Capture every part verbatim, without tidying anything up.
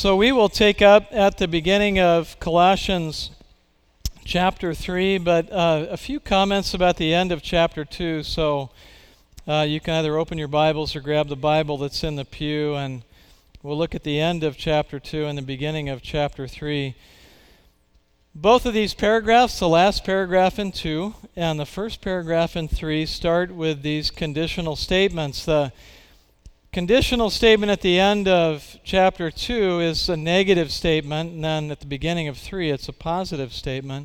So we will take up at the beginning of Colossians chapter three, but uh, a few comments about the end of chapter two. So uh, you can either open your Bibles or grab the Bible that's in the pew, and we'll look at the end of chapter two and the beginning of chapter three. Both of these paragraphs, the last paragraph in two and the first paragraph in three, start with these conditional statements. The conditional statement at the end of chapter two is a negative statement, and then at the beginning of three it's a positive statement.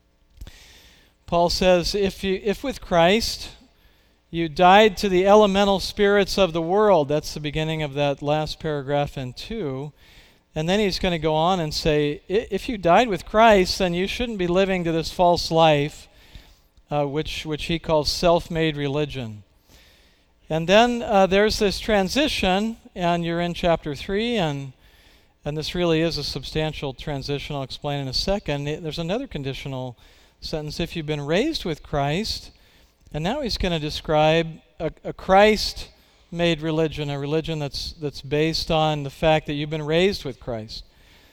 Paul says, if you, if with Christ you died to the elemental spirits of the world, that's the beginning of that last paragraph in two, and then he's going to go on and say, if you died with Christ, then you shouldn't be living to this false life, uh, which, which he calls self-made religion. And then uh, there's this transition, and you're in chapter three, and and this really is a substantial transition. I'll explain in a second. There's another conditional sentence, if you've been raised with Christ, and now he's going to describe a, a Christ-made religion, a religion that's that's based on the fact that you've been raised with Christ.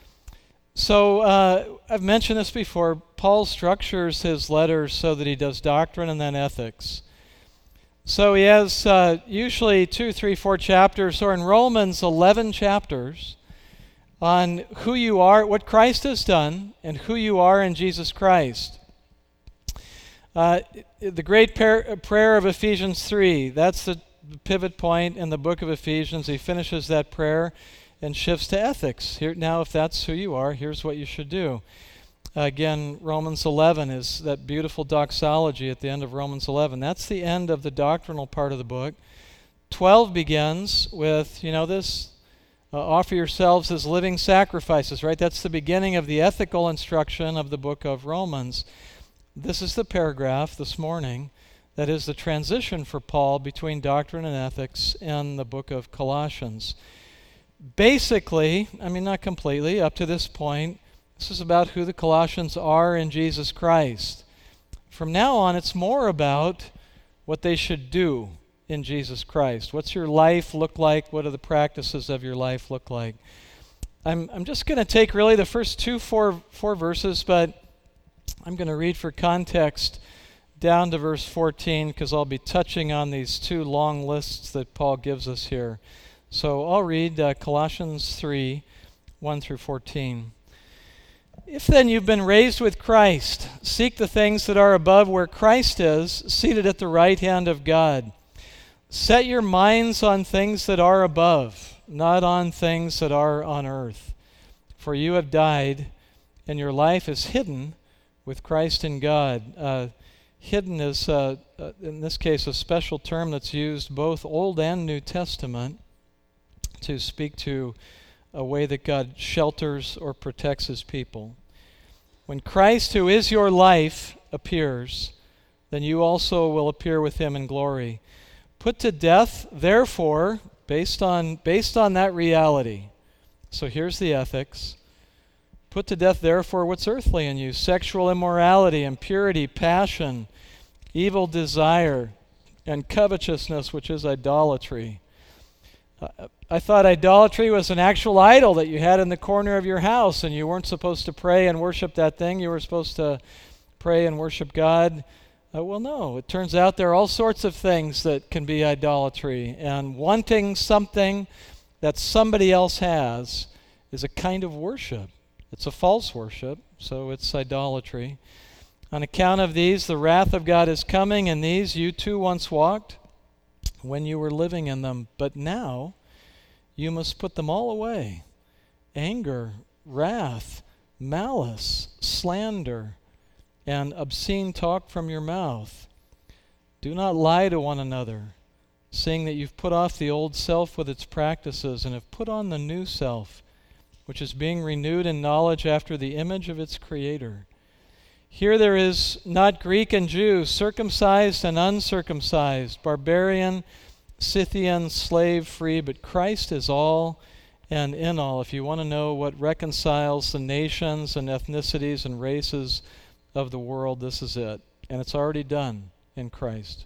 So uh, I've mentioned this before. Paul structures his letters so that he does doctrine and then ethics. So he has uh, usually two, three, four chapters, or in Romans, eleven chapters on who you are, what Christ has done, and who you are in Jesus Christ. Uh, the great par- prayer of Ephesians three, that's the pivot point in the book of Ephesians. He finishes that prayer and shifts to ethics. Here, now, if that's who you are, here's what you should do. Again, Romans eleven is that beautiful doxology at the end of Romans eleven. That's the end of the doctrinal part of the book. twelve begins with, you know, this, uh, offer yourselves as living sacrifices, right? That's the beginning of the ethical instruction of the book of Romans. This is the paragraph this morning that is the transition for Paul between doctrine and ethics in the book of Colossians. Basically, I mean, not completely, up to this point, this is about who the Colossians are in Jesus Christ. From now on, it's more about what they should do in Jesus Christ. What's your life look like? What do the practices of your life look like? I'm I'm just going to take really the first two, four, four verses, but I'm going to read for context down to verse fourteen because I'll be touching on these two long lists that Paul gives us here. So I'll read uh, Colossians three, one through fourteen. If then you've been raised with Christ, seek the things that are above where Christ is, seated at the right hand of God. Set your minds on things that are above, not on things that are on earth. For you have died, and your life is hidden with Christ in God. Uh, hidden is, uh, uh, in this case, a special term that's used both Old and New Testament to speak to a way that God shelters or protects his people. When Christ, who is your life, appears, then you also will appear with him in glory. Put to death, therefore, based on based on that reality. So here's the ethics. Put to death, therefore, what's earthly in you: sexual immorality, impurity, passion, evil desire, and covetousness, which is idolatry. Uh, I thought idolatry was an actual idol that you had in the corner of your house, and you weren't supposed to pray and worship that thing. You were supposed to pray and worship God. Uh, well, no. It turns out there are all sorts of things that can be idolatry, and wanting something that somebody else has is a kind of worship. It's a false worship, so it's idolatry. On account of these, the wrath of God is coming, and these you too once walked when you were living in them. But now you must put them all away: anger, wrath, malice, slander, and obscene talk from your mouth. Do not lie to one another, seeing that you've put off the old self with its practices and have put on the new self, which is being renewed in knowledge after the image of its Creator. Here there is not Greek and Jew, circumcised and uncircumcised, barbarian, Scythian, slave free, but Christ is all and in all. If you want to know what reconciles the nations and ethnicities and races of the world, this is it. And it's already done in Christ.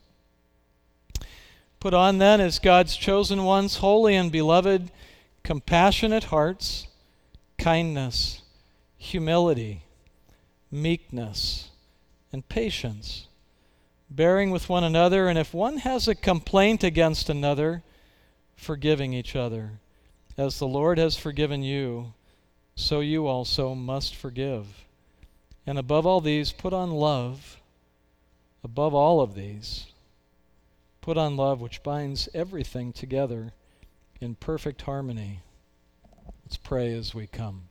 Put on then as God's chosen ones, holy and beloved, compassionate hearts, kindness, humility, meekness, and patience, bearing with one another, and if one has a complaint against another, forgiving each other. As the Lord has forgiven you, so you also must forgive. And above all these, put on love. Above all of these, put on love, which binds everything together in perfect harmony. Let's pray as we come.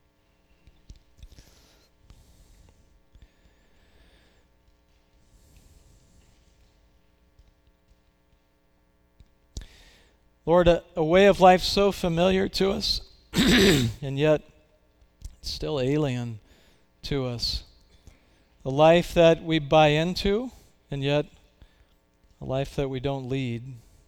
Lord, a, a way of life so familiar to us, and yet it's still alien to us. A life that we buy into, and yet a life that we don't lead.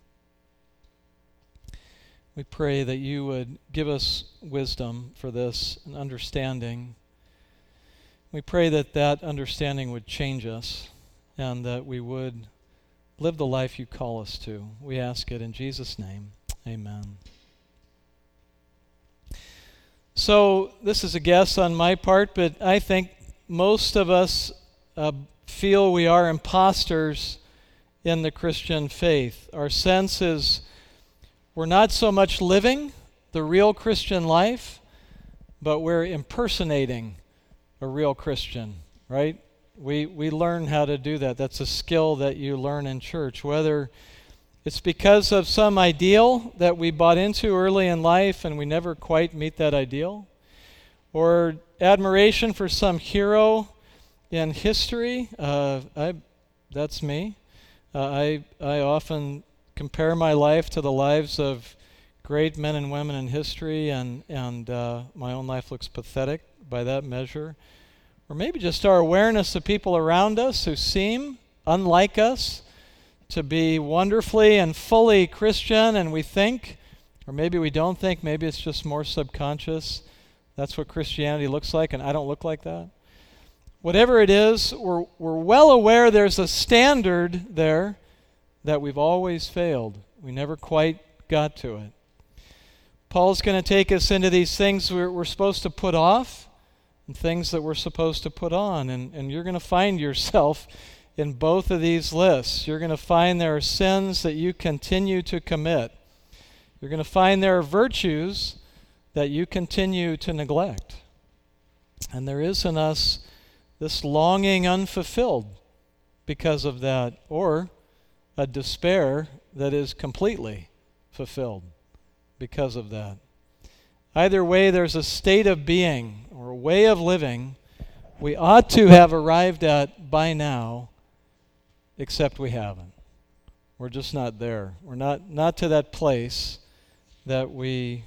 We pray that you would give us wisdom for this and understanding. We pray that that understanding would change us and that we would live the life you call us to. We ask it in Jesus' name. Amen. So this is a guess on my part, but I think most of us uh, feel we are imposters in the Christian faith. Our sense is we're not so much living the real Christian life, but we're impersonating a real Christian, right? We we learn how to do that. That's a skill that you learn in church, whether it's because of some ideal that we bought into early in life and we never quite meet that ideal, or admiration for some hero in history. Uh, I, that's me. Uh, I I often compare my life to the lives of great men and women in history, and and uh, my own life looks pathetic by that measure. Or maybe just our awareness of people around us who seem unlike us to be wonderfully and fully Christian, and we think, or maybe we don't think, maybe it's just more subconscious. That's what Christianity looks like, and I don't look like that. Whatever it is, we're, we're well aware there's a standard there that we've always failed. We never quite got to it. Paul's going to take us into these things we're, we're supposed to put off and things that we're supposed to put on, and, and you're going to find yourself in both of these lists. You're going to find there are sins that you continue to commit. You're going to find there are virtues that you continue to neglect. And there is in us this longing unfulfilled because of that, or a despair that is completely fulfilled because of that. Either way, there's a state of being or a way of living we ought to have arrived at by now, except we haven't. We're just not there. We're not, not to that place that we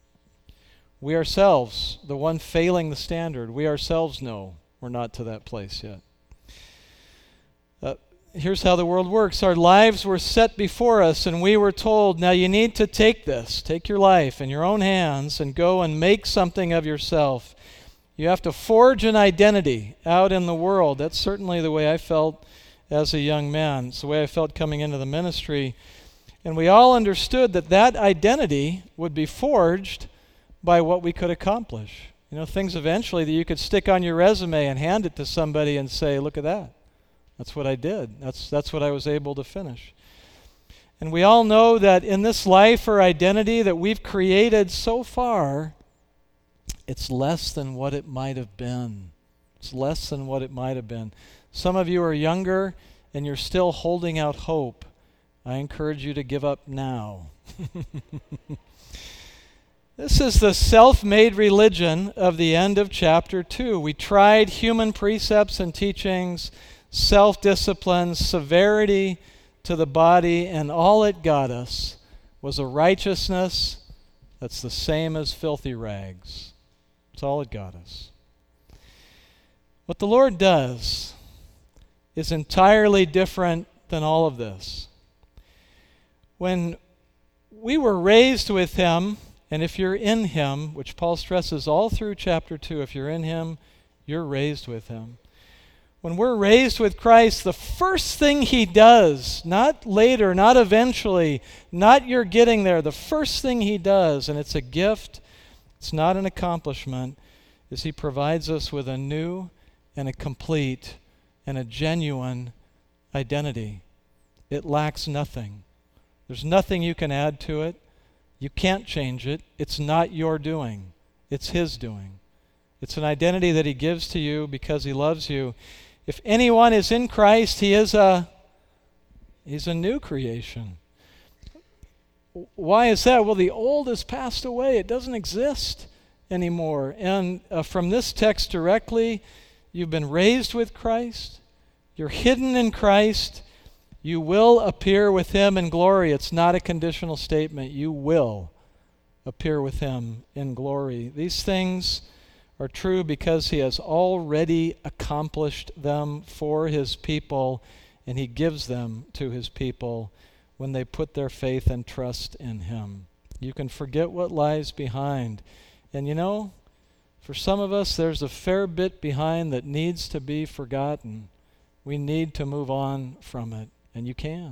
we ourselves, the one failing the standard, we ourselves know we're not to that place yet. Uh, here's how the world works. Our lives were set before us, and we were told, now you need to take this, take your life in your own hands and go and make something of yourself. You have to forge an identity out in the world. That's certainly the way I felt as a young man. It's the way I felt coming into the ministry. And we all understood that that identity would be forged by what we could accomplish. You know, things eventually that you could stick on your resume and hand it to somebody and say, look at that. That's what I did. That's that's what I was able to finish. And we all know that in this life or identity that we've created so far, it's less than what it might have been. It's less than what it might have been. Some of you are younger and you're still holding out hope. I encourage you to give up now. This is the self-made religion of the end of chapter two. We tried human precepts and teachings, self-discipline, severity to the body, and all it got us was a righteousness that's the same as filthy rags. That's all it got us. What the Lord does is entirely different than all of this. When we were raised with Him, and if you're in Him, which Paul stresses all through chapter two, if you're in Him, you're raised with Him. When we're raised with Christ, the first thing He does, not later, not eventually, not you're getting there, the first thing He does, and it's a gift It's not an accomplishment, is he provides us with a new and a complete and a genuine identity. It lacks nothing. There's nothing you can add to it. You can't change it. It's not your doing. It's his doing. It's an identity that he gives to you because he loves you. If anyone is in Christ, he is a he's a new creation. Why is that? Well, the old has passed away. It doesn't exist anymore. And uh, from this text directly, you've been raised with Christ. You're hidden in Christ. You will appear with him in glory. It's not a conditional statement. You will appear with him in glory. These things are true because he has already accomplished them for his people, and he gives them to his people when they put their faith and trust in him. You can forget what lies behind. And you know, for some of us, there's a fair bit behind that needs to be forgotten. We need to move on from it, and you can.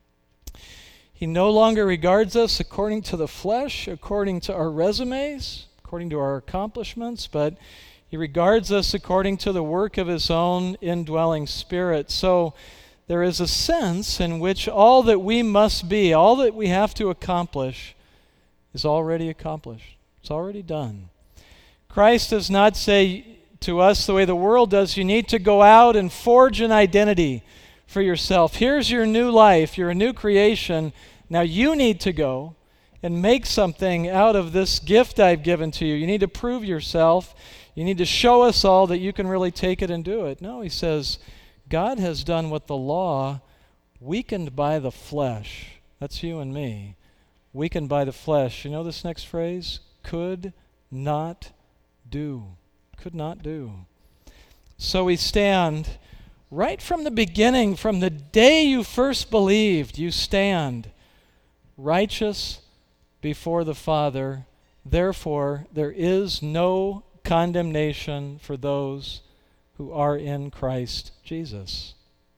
He no longer regards us according to the flesh, according to our resumes, according to our accomplishments, but he regards us according to the work of his own indwelling Spirit. So there is a sense in which all that we must be, all that we have to accomplish, is already accomplished. It's already done. Christ does not say to us the way the world does, you need to go out and forge an identity for yourself. Here's your new life. You're a new creation. Now you need to go and make something out of this gift I've given to you. You need to prove yourself. You need to show us all that you can really take it and do it. No, he says, God has done what the law, weakened by the flesh, that's you and me, weakened by the flesh. You know this next phrase? Could not do. Could not do. So we stand right from the beginning, from the day you first believed, you stand righteous before the Father. Therefore, there is no condemnation for those who are in Christ Jesus.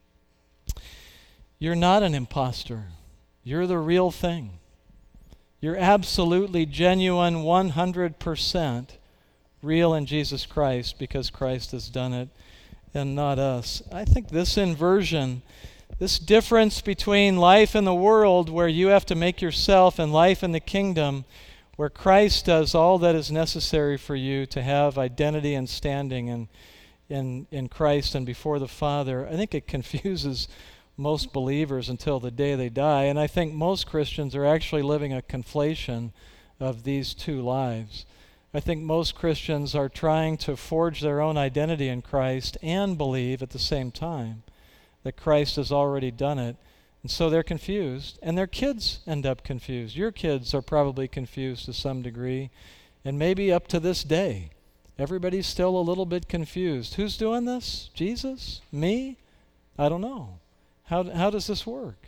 You're not an imposter. You're the real thing. You're absolutely genuine, one hundred percent real in Jesus Christ because Christ has done it and not us. I think this inversion, this difference between life in the world where you have to make yourself and life in the kingdom where Christ does all that is necessary for you to have identity and standing in, in, in Christ and before the Father, I think it confuses most believers until the day they die. And I think most Christians are actually living a conflation of these two lives. I think most Christians are trying to forge their own identity in Christ and believe at the same time that Christ has already done it. And so they're confused, and their kids end up confused. Your kids are probably confused to some degree, and maybe up to this day. Everybody's still a little bit confused. Who's doing this? Jesus? Me? I don't know. How, how does this work?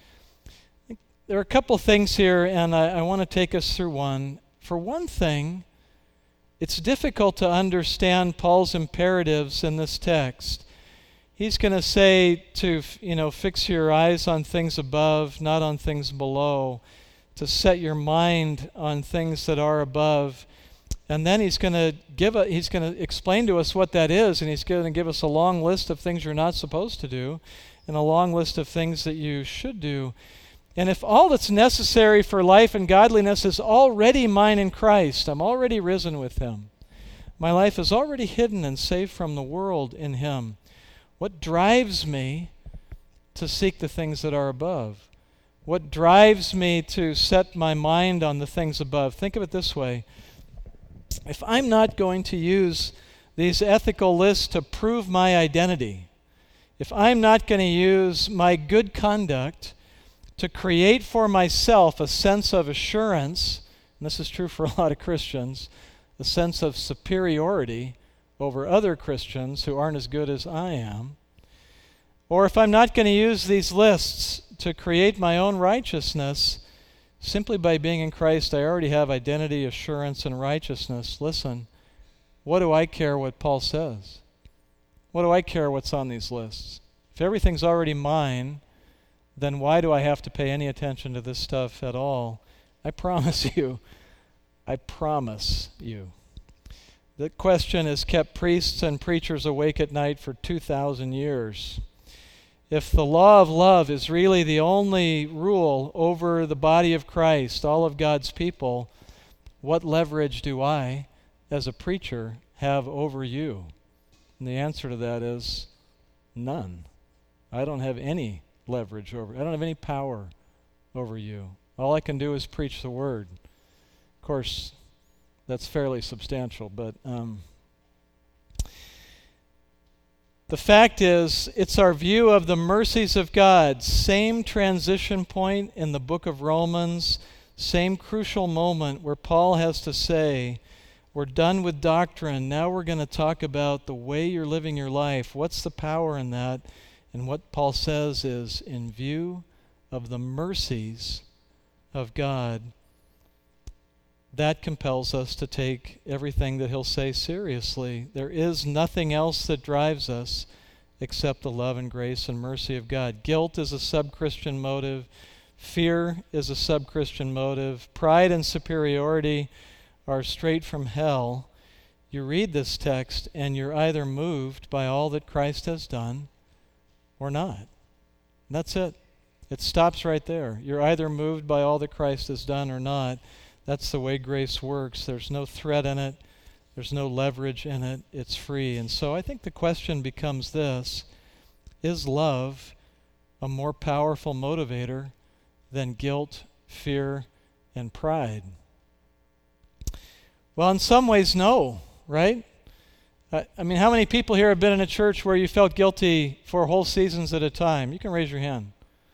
There are a couple things here, and I, I want to take us through one. For one thing, it's difficult to understand Paul's imperatives in this text. He's going to say to, you know, fix your eyes on things above, not on things below, to set your mind on things that are above. And then he's going to give a, he's going to explain to us what that is, and he's going to give us a long list of things you're not supposed to do and a long list of things that you should do. And if all that's necessary for life and godliness is already mine in Christ, I'm already risen with him. My life is already hidden and safe from the world in him. What drives me to seek the things that are above? What drives me to set my mind on the things above? Think of it this way. If I'm not going to use these ethical lists to prove my identity, if I'm not going to use my good conduct to create for myself a sense of assurance, and this is true for a lot of Christians, a sense of superiority over other Christians who aren't as good as I am, or if I'm not going to use these lists to create my own righteousness, simply by being in Christ, I already have identity, assurance, and righteousness. Listen, what do I care what Paul says? What do I care what's on these lists? If everything's already mine, then why do I have to pay any attention to this stuff at all? I promise you, I promise you. That question has kept priests and preachers awake at night for two thousand years. If the law of love is really the only rule over the body of Christ, all of God's people, what leverage do I, as a preacher, have over you? And the answer to that is none. I don't have any leverage over you. I don't have any power over you. All I can do is preach the word. Of course, that's fairly substantial, but um, the fact is, it's our view of the mercies of God. Same transition point in the book of Romans, same crucial moment where Paul has to say, we're done with doctrine. Now we're going to talk about the way you're living your life. What's the power in that? And what Paul says is, in view of the mercies of God, that compels us to take everything that he'll say seriously. There is nothing else that drives us except the love and grace and mercy of God. Guilt is a sub-Christian motive. Fear is a sub-Christian motive. Pride and superiority are straight from hell. You read this text and you're either moved by all that Christ has done or not. That's it. It stops right there. You're either moved by all that Christ has done or not. That's the way grace works. There's no threat in it. There's no leverage in it. It's free. And so I think the question becomes this: is love a more powerful motivator than guilt, fear, and pride? Well, in some ways, no, right? I, I mean, how many people here have been in a church where you felt guilty for whole seasons at a time? You can raise your hand.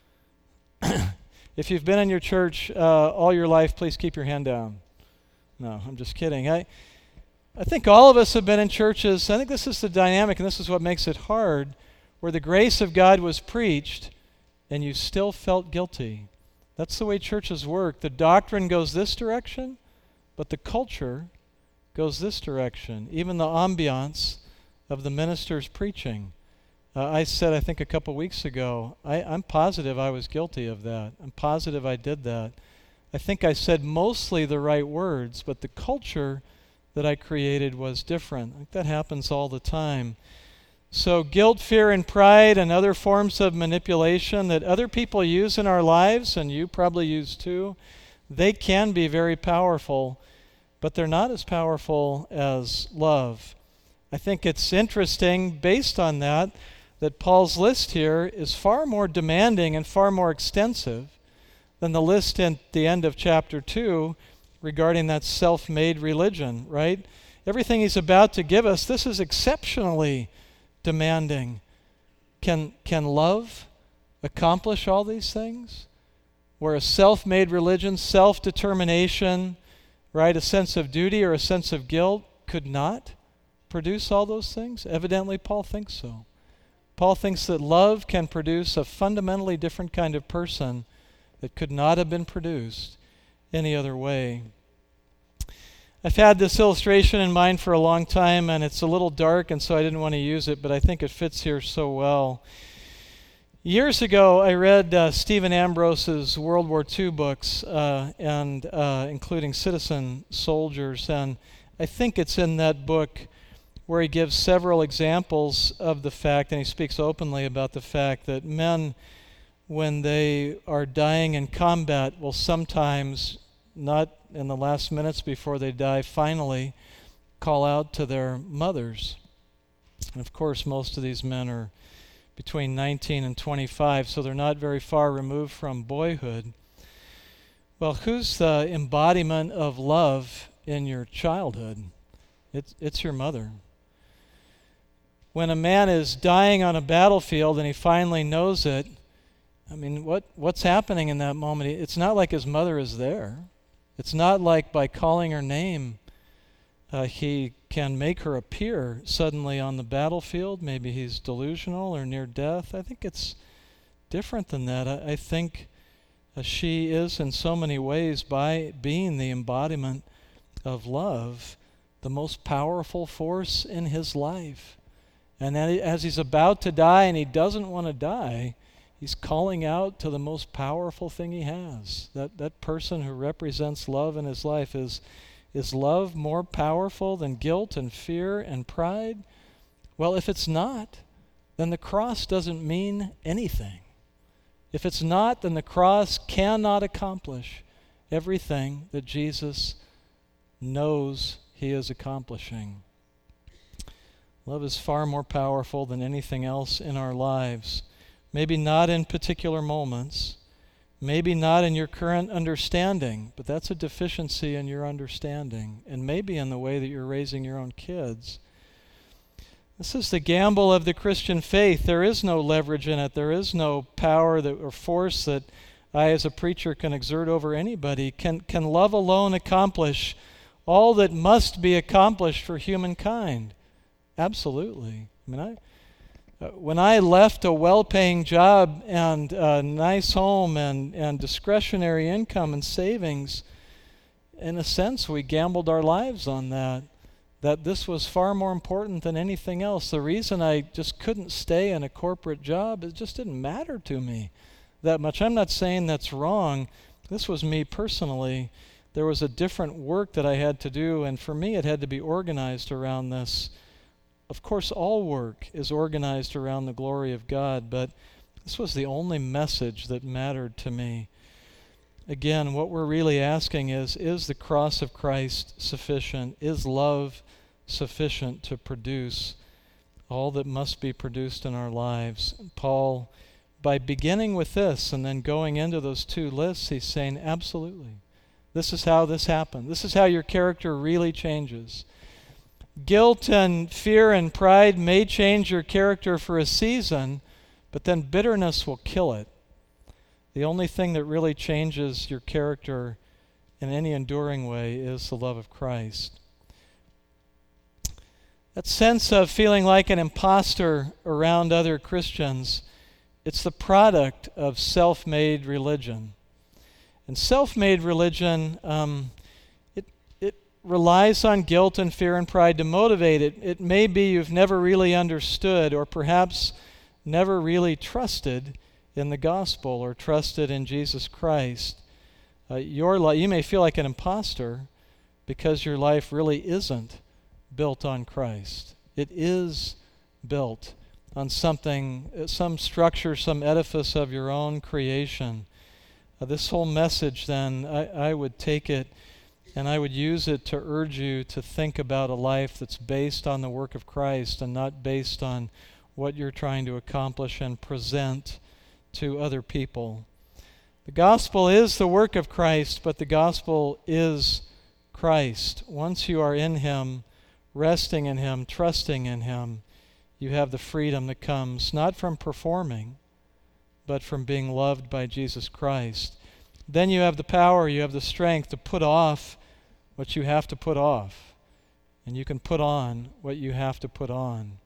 If you've been in your church uh, all your life, please keep your hand down. No, I'm just kidding. I, I think all of us have been in churches. I think this is the dynamic, and this is what makes it hard, where the grace of God was preached, and you still felt guilty. That's the way churches work. The doctrine goes this direction, but the culture goes this direction. Even the ambiance of the minister's preaching. Uh, I said, I think a couple weeks ago, I, I'm positive I was guilty of that. I'm positive I did that. I think I said mostly the right words, but the culture that I created was different. I think that happens all the time. So guilt, fear, and pride and other forms of manipulation that other people use in our lives, and you probably use too, they can be very powerful, but they're not as powerful as love. I think it's interesting, based on that, that Paul's list here is far more demanding and far more extensive than the list at the end of chapter two regarding that self-made religion, right? Everything he's about to give us, this is exceptionally demanding. Can, can love accomplish all these things? Where a self-made religion, self-determination, right, a sense of duty or a sense of guilt could not produce all those things? Evidently, Paul thinks so. Paul thinks that love can produce a fundamentally different kind of person that could not have been produced any other way. I've had this illustration in mind for a long time, and it's a little dark, and so I didn't want to use it, but I think it fits here so well. Years ago, I read uh, Stephen Ambrose's World War Two books, uh, and uh, including Citizen Soldiers, and I think it's in that book where he gives several examples of the fact, and he speaks openly about the fact that men, when they are dying in combat, will sometimes, not in the last minutes before they die, finally call out to their mothers. And of course, most of these men are between nineteen and twenty-five, so they're not very far removed from boyhood. Well, who's the embodiment of love in your childhood? It's, it's your mother. When a man is dying on a battlefield and he finally knows it, I mean, what, what's happening in that moment? It's not like his mother is there. It's not like by calling her name, uh, he can make her appear suddenly on the battlefield. Maybe he's delusional or near death. I think it's different than that. I, I think uh, she is in so many ways, by being the embodiment of love, the most powerful force in his life. And then as he's about to die and he doesn't want to die, he's calling out to the most powerful thing he has. That that person who represents love in his life is, Is love more powerful than guilt and fear and pride? Well, if it's not, then the cross doesn't mean anything. If it's not, then the cross cannot accomplish everything that Jesus knows he is accomplishing. Love is far more powerful than anything else in our lives. Maybe not in particular moments, maybe not in your current understanding, but that's a deficiency in your understanding, and maybe in the way that you're raising your own kids. This is the gamble of the Christian faith. There is no leverage in it. There is no power that, or force that I as a preacher can exert over anybody. Can, can love alone accomplish all that must be accomplished for humankind? Absolutely. I mean, I, uh, when I left a well-paying job and a nice home and, and discretionary income and savings, in a sense, we gambled our lives on that. That this was far more important than anything else. The reason I just couldn't stay in a corporate job, it just didn't matter to me that much. I'm not saying that's wrong. This was me personally. There was a different work that I had to do, and for me it had to be organized around this. Of course, all work is organized around the glory of God, but this was the only message that mattered to me. Again, what we're really asking is, is the cross of Christ sufficient? Is love sufficient to produce all that must be produced in our lives? Paul, by beginning with this and then going into those two lists, he's saying, absolutely. This is how this happened. This is how your character really changes. Guilt and fear and pride may change your character for a season, but then bitterness will kill it. The only thing that really changes your character in any enduring way is the love of Christ. That sense of feeling like an imposter around other Christians, it's the product of self-made religion. And self-made religion, um, it, it relies on guilt and fear and pride to motivate it. It may be you've never really understood or perhaps never really trusted in the gospel or trusted in Jesus Christ. Uh, your li- you may feel like an imposter because your life really isn't built on Christ. It is built on something, some structure, some edifice of your own creation. Uh, this whole message then, I, I would take it and I would use it to urge you to think about a life that's based on the work of Christ and not based on what you're trying to accomplish and present to other people. The gospel is the work of Christ, but the gospel is Christ. Once you are in him, resting in him, trusting in him, you have the freedom that comes not from performing, but from being loved by Jesus Christ. Then you have the power, you have the strength to put off what you have to put off, and you can put on what you have to put on.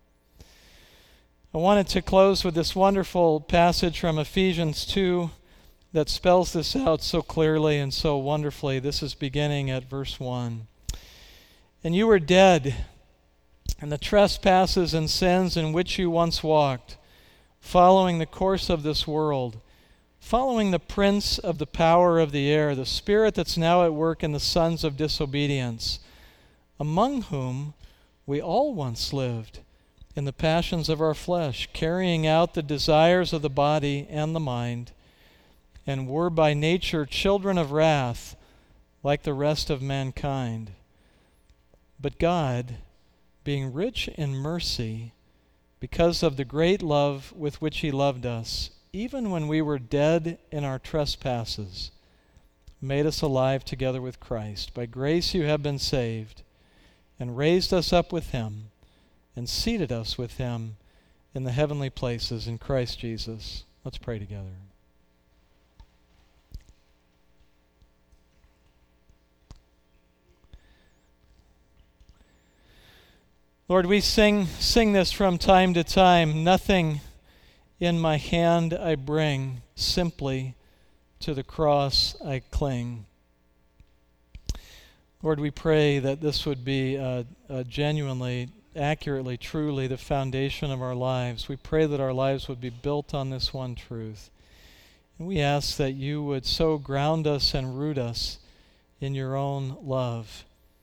I wanted to close with this wonderful passage from Ephesians two that spells this out so clearly and so wonderfully. This is beginning at verse one. And you were dead in the trespasses and sins in which you once walked, following the course of this world, following the prince of the power of the air, the spirit that's now at work in the sons of disobedience, among whom we all once lived in the passions of our flesh, carrying out the desires of the body and the mind, and were by nature children of wrath, like the rest of mankind. But God, being rich in mercy, because of the great love with which he loved us, even when we were dead in our trespasses, made us alive together with Christ. By grace you have been saved, and raised us up with him, and seated us with him in the heavenly places in Christ Jesus. Let's pray together. Lord, we sing sing this from time to time. Nothing in my hand I bring, simply to the cross I cling. Lord, we pray that this would be uh, uh, genuinely, accurately, truly the foundation of our lives. We pray that our lives would be built on this one truth. And we ask that you would so ground us and root us in your own love,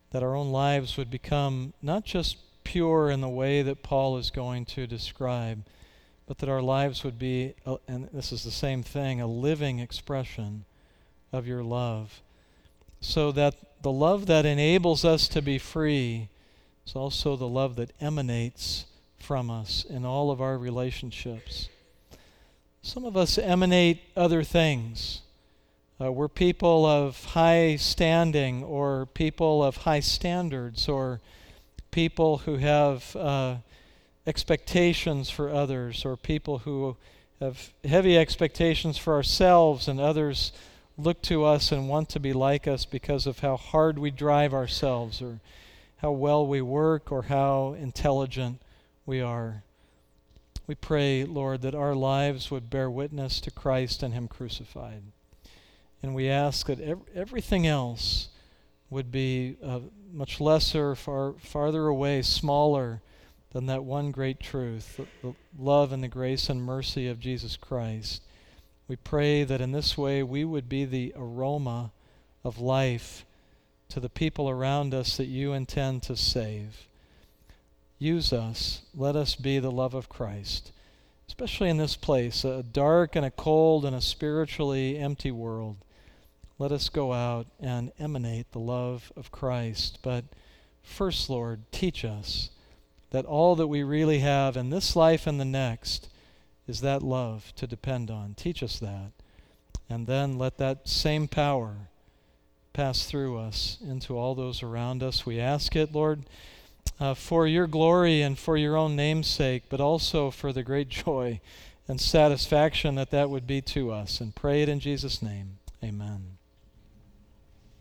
that our own lives would become not just pure in the way that Paul is going to describe, but that our lives would be, a, and this is the same thing, a living expression of your love, so that the love that enables us to be free is also the love that emanates from us in all of our relationships. Some of us emanate other things. Uh, we're people of high standing, or people of high standards, or people who have uh, expectations for others, or people who have heavy expectations for ourselves, and others look to us and want to be like us because of how hard we drive ourselves, or how well we work, or how intelligent we are. We pray, Lord, that our lives would bear witness to Christ and Him crucified. And we ask that ev- everything else would be uh, much lesser, far farther away, smaller than that one great truth, the, the love and the grace and mercy of Jesus Christ. We pray that in this way we would be the aroma of life to the people around us that you intend to save. Use us. Let us be the love of Christ, especially in this place, a dark and a cold and a spiritually empty world. Let us go out and emanate the love of Christ. But first, Lord, teach us that all that we really have in this life and the next is that love to depend on. Teach us that. And then let that same power pass through us into all those around us. We ask it, Lord, uh, for your glory and for your own name's sake, but also for the great joy and satisfaction that that would be to us. And pray it in Jesus' name. Amen.